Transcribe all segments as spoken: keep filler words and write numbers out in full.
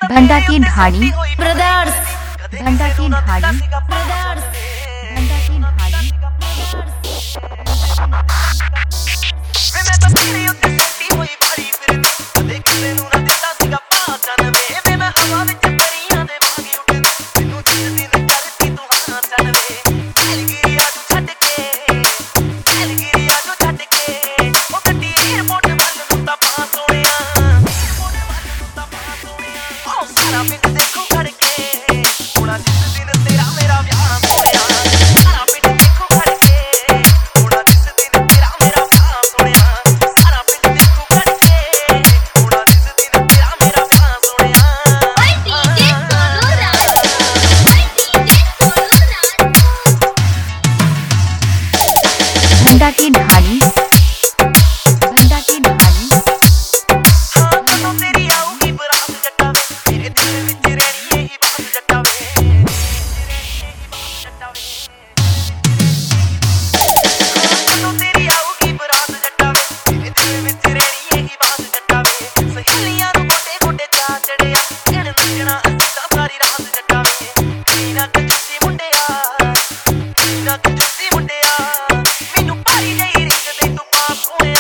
भंडा की ढाणी ब्रदर्स, भंडा की ढाणी ब्रदर्स, भंडा की ढाणी भंडा की ढाणी भंडा की ढाणी तेरी आऊगी बरात जटावे मेरे दिल विच रहनी यही बात जटावे तेरी आऊगी बरात जटावे मेरे दिल विच रहनी यही बात जटावे सहेलियां नूं गोटे गोटे चा चढ़िया कहण नचना असीं सारी रात जटावे मीना कचूसी मुंडिया मीना कचूसी मुंडिया मैनूं भारी जही रिंग दे तू पास होया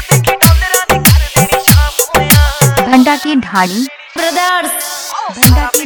भंडा की ढाणी ब्रदर्स, भंडा